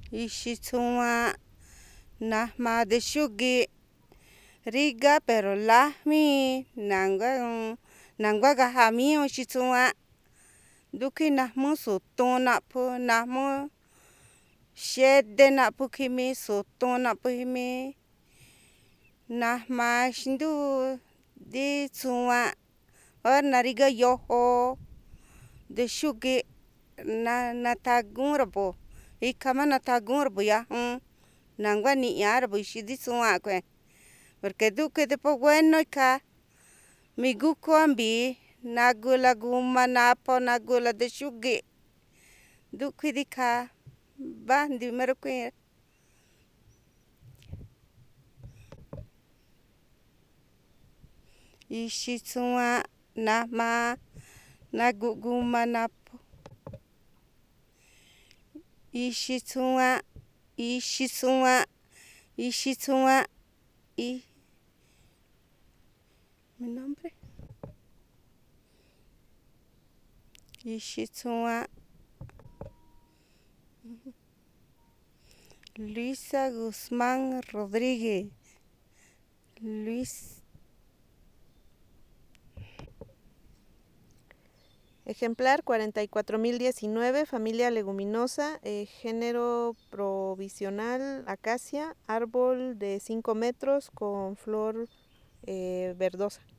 Ixitsua najma de shugi riga pero lahmi nangwa gajami ixitsua duki najmu sutunapu najmu xedenapu kimi sutunapu kimi najma xndu di tsua or nariga yojo de xugi natagunrapu ikama natagunrapu yajun nangwa ni'iarapu ixi di tsua kue porque duke depo bueno ika miguku ambi nagula guma napo nagula de xugi duki dika bajndi mero kue'e ixitsua najma naguguma napu ixitsua mi nombre ixitsua Luisa Guzmán Rodríguez Ejemplar 44019, familia leguminosa, género provisional, acacia, árbol de 5 metros con flor verdosa.